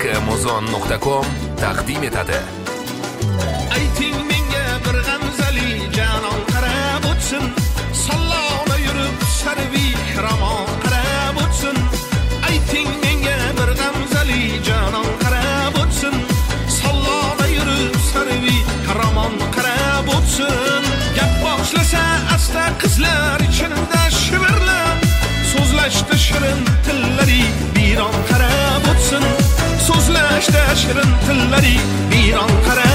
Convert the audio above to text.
kmozon.com taqdim etadi. Ayting menga bir g'amzali janon qarab o'tsin, sallona yurib sarvi ramon qarab o'tsin. Ayting menga bir g'amzali janon qarab o'tsin, sallona yurib sarvi ramon qarab o'tsin. Gap boshlasa asta qizlar ichida shivirlab, so'zlashda shirin tillari biron qarab o'tsin, so'zlashda shirin tillari biron qarab